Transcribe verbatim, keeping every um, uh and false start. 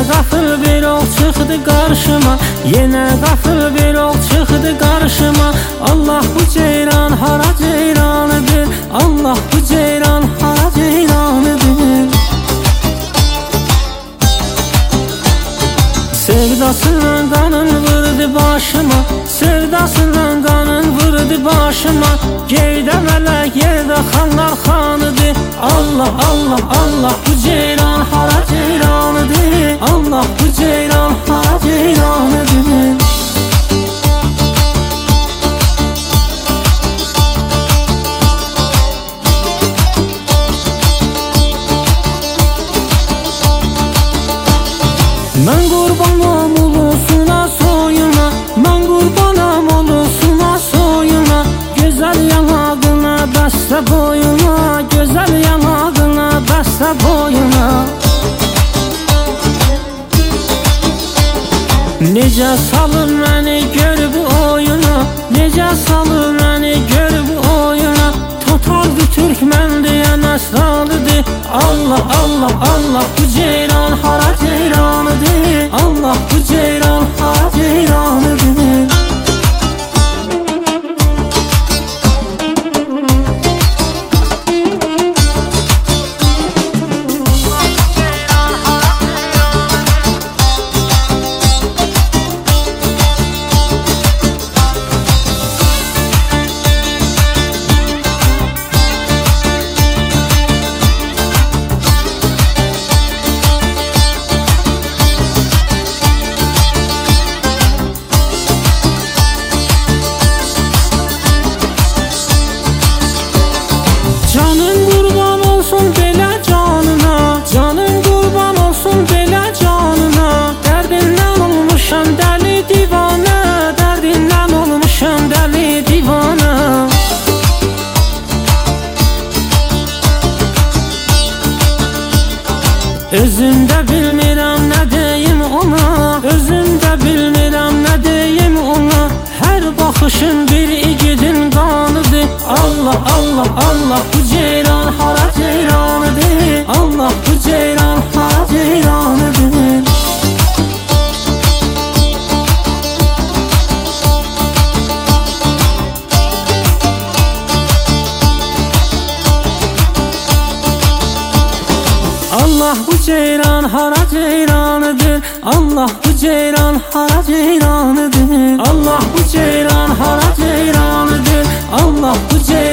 qafıl bir ol çıxdı qarşıma, yenə qafıl bir ol çıxdı qarşıma. Allah bu ceyran hara ceyranıdır, Allah bu ceyran hara ceyranıdır. Sevdasından qanın vurdu başıma, sevdasından qanın vurdu başıma. Geydə mələk, yerdə xanlar xanıdır. Allah, Allah, Allah bu ceyran hara ceyranıdır, Allah bu ceyran hara ceyranıdır. Mən qurbanam ulusuna soyuna, mən qurbanam ulusuna soyuna. Gözəl yanağına bəstə boyuna, gözəl yanağına bəstə boyuna. Necə salır məni gör bu oyuna, necə salır məni gör bu oyuna. Totaldır türkmən deyən əsralıdır. Allah, Allah, Allah bu ceyran hara ceyranıdır, Allah bu ceyran hara ceyranıdır. Canın qurban olsun belə canına, canın qurban olsun belə canına. Dərdindən olmuşam dəli divanə, dərdindən olmuşam dəli divanə. Özüm də bilmirəm nə deyim ona, özüm də bilmirəm nə deyim ona. Hər baxışın bir igidin qanıdır. Allah, Allah, Allah bu ceyran hara ceyranıdır, Allah bu ceyran hara ceyranıdır. Allah bu ceyran hara ceyranıdır, Allah bu ceyran hara ceyranıdır. Allah bu ceyran hara ceyranıdır, Allah bu ceyran